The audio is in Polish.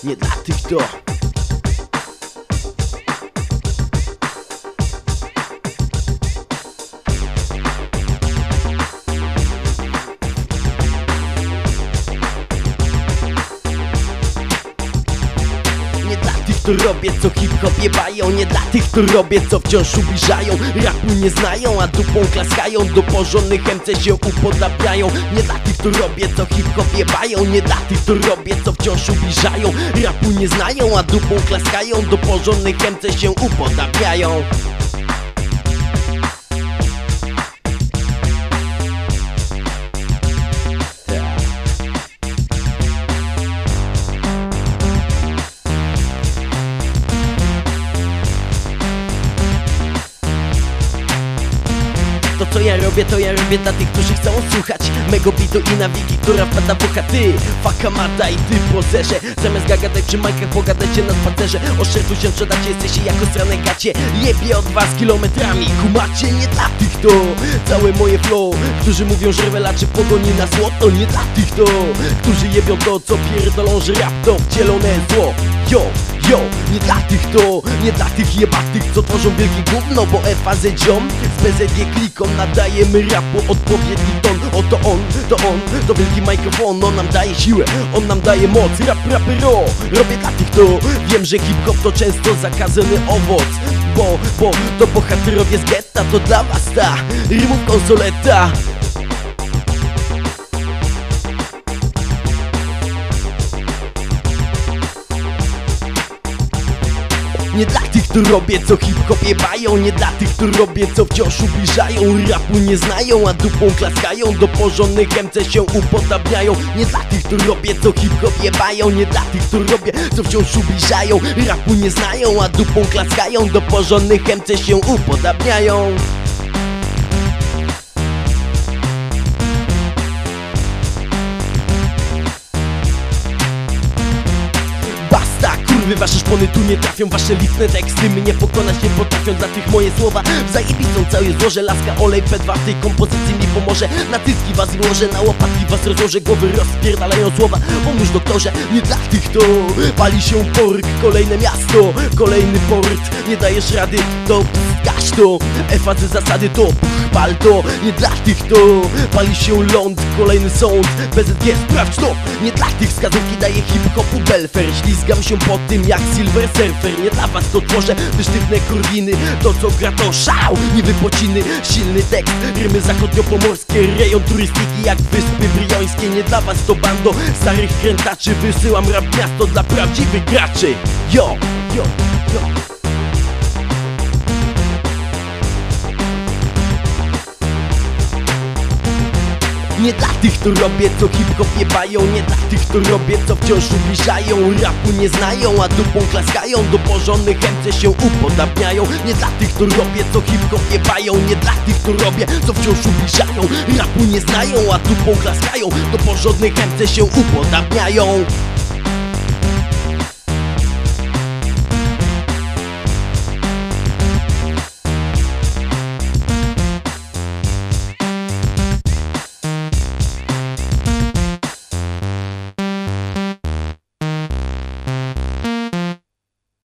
nie dla tych, kto to robię, co hip-hop jebają. Nie dla tych, to robię, co wciąż ubliżają. Rapu nie znają, a dupą klaskają. Do porządnych MC się upodabiają. Nie dla tych, to robię, co hip-hop jebają. Nie dla tych, to robię, co wciąż ubliżają. Rapu nie znają, a dupą klaskają. Do porządnych MC się upodabiają. To co ja robię, to ja robię dla tych, którzy chcą słuchać mego bitu i nawiki, która wpada w oka. Ty, fakamata i ty pozerze. Zamiast gadać przy majkach, pogadajcie na spacerze. O szertu się sprzedacie, jesteście jako strane gacie. Jebie od was kilometrami, kumacie. Nie dla tych to całe moje flow, którzy mówią, że rewelaczy pogoni na złoto. Nie dla tych to, którzy jebią to, co pierdolą, że rap to wcielone zło. Yo, yo, nie dla tych to, nie dla tych jebatych, co tworzą wielkie gówno. Bo FAZ ziom z BZG kliką nadajemy rapu odpowiedni ton. Oto on, to wielki mikrofon. On nam daje siłę, on nam daje moc. Rapero, robię dla tych to. Wiem, że hip-hop to często zakazany owoc. Bo to bohaterowie z getta. To dla was ta rymów konsoleta. Nie dla tych, co robię, co hip-hop jebają. Nie dla tych, co robię, co wciąż ubliżają. Rapu nie znają, a dupą klaskają. Do porządnych MC się upodabiają. Nie dla tych, co robię, co hip-hop jebają. Nie dla tych, co robię, co wciąż ubliżają. Rapu nie znają, a dupą klaskają. Do porządnych MC się upodabiają. Wasze szpony tu nie trafią, wasze litne teksty mnie pokonać nie potrafią. Dla tych moje słowa w zajebistą całe złożę. Laska, olej, P2 w tej kompozycji mi pomoże. Na tyski was wyłożę, na łopatki was rozłożę. Głowy rozpierdalają słowa, pomóż doktorze. Nie dla tych to pali się pork. Kolejne miasto, kolejny port. Nie dajesz rady, to gaś to. FAZ zasady to pal to. Nie dla tych to pali się ląd. Kolejny sąd, BZG sprawdź to. Nie dla tych wskazówki daje hip-hopu belfer. Ślizgam się po tym jak Silver Surfer. Nie dla was to tworzę, te sztywne kurwiny. To co gra to szał, nie wypociny. Silny tekst, rymy zachodniopomorskie. Rejon turystyki jak Wyspy Briońskie. Nie dla was to bando starych krętaczy. Wysyłam rap miasto dla prawdziwych graczy. Yo, yo, yo. Nie dla tych, co robię, co hip-hop jebają. Nie dla tych, co robię, co wciąż ubliżają. Rapu nie znają, a dupą klaskają. Do porządnych MC się upodabiają. Nie dla tych, co robię, co hip-hop jebają. Nie dla tych, co robię, co wciąż ubliżają. Rapu nie znają, a dupą klaskają. Do porządnych MC się upodabiają.